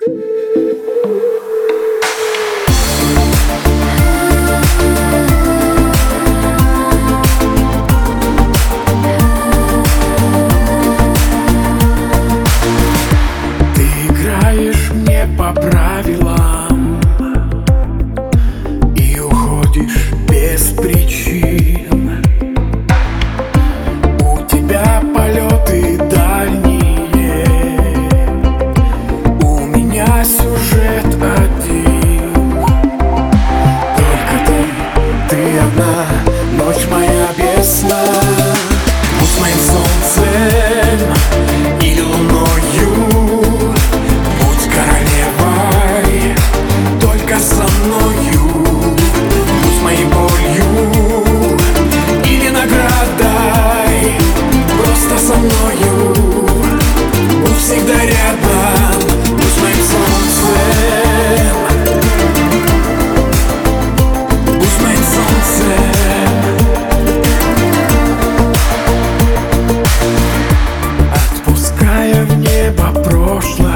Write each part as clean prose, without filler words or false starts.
По правилам и уходишь без причин. У тебя полеты дальние, у меня сюжет один. Только ты одна, ночь моя без сна. Будь моим солнцем или луною, со мною. Будь моей болью или наградой, просто со мною. Будь всегда рядом, будь моим солнцем. Будь моим солнцем. Отпуская в небо прошлое,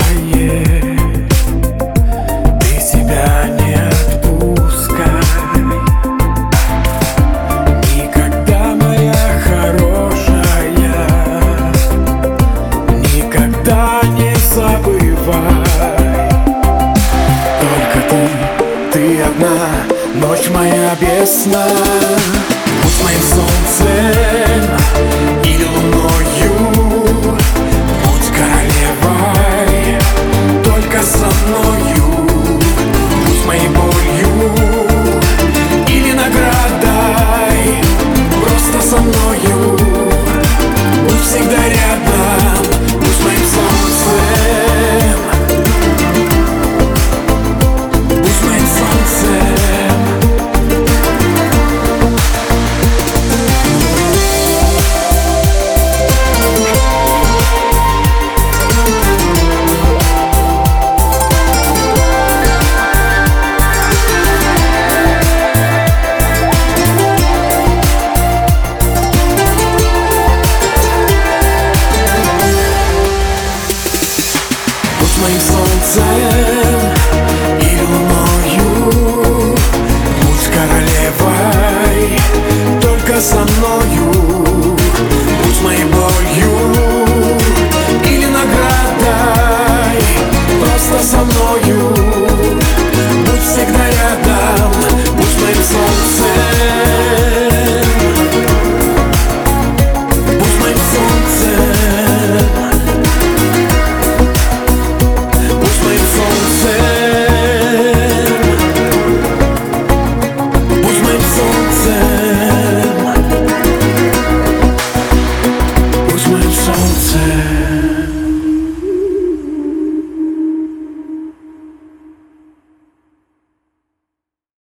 ты одна, ночь моя без сна. Будь моим солнцем или луною, будь королевой, только со мною. Будь моей болью или наградой, просто со мною. Будь всегда рядом, будь моим солнцем. Моим солнцем и луною, будь королевой, только со мною. Будь моей болью или наградой, просто со мною.